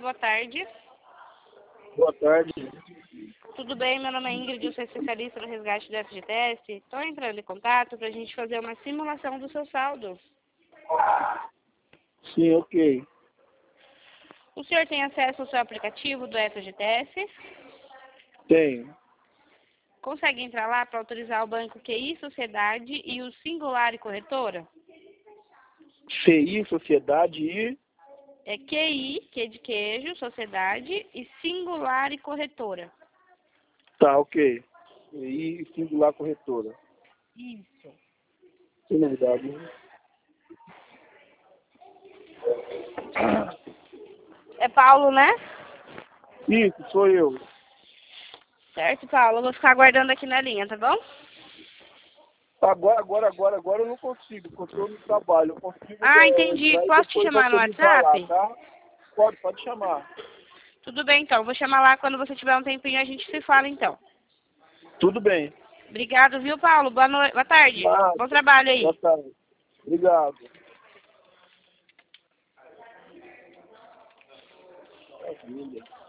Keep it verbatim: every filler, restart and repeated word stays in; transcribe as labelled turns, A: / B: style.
A: boa tarde.
B: Boa tarde.
A: Tudo bem? Meu nome é Ingrid, eu sou especialista no resgate do F G T S. Estou entrando em contato para a gente fazer uma simulação do seu saldo.
B: Sim, ok.
A: O senhor tem acesso ao seu aplicativo do F G T S?
B: Tenho.
A: Consegue entrar lá para autorizar o banco Q I Sociedade e o Singular e Corretora?
B: C I, Sociedade e...
A: É Q I, Q de queijo, Sociedade e Singular e Corretora.
B: Tá, ok. C I e Singular Corretora.
A: Isso.
B: Que novidade, né?
A: É Paulo, né?
B: Isso, sou eu.
A: Certo, Paulo. Eu vou ficar aguardando aqui na linha, tá bom?
B: Agora, agora, agora, agora eu não consigo, porque eu não trabalho. Eu consigo
A: Ah,
B: é,
A: entendi.
B: entrar e
A: Posso te
B: depois
A: chamar no
B: autorizar lá,
A: WhatsApp?
B: tá? Pode, pode chamar.
A: Tudo bem, então. Vou chamar lá quando você tiver um tempinho, a gente se fala, então.
B: Tudo bem.
A: Obrigado, viu, Paulo? Boa noite. Boa tarde.
B: Nada.
A: Bom trabalho aí.
B: Boa tarde. Obrigado. Maravilha.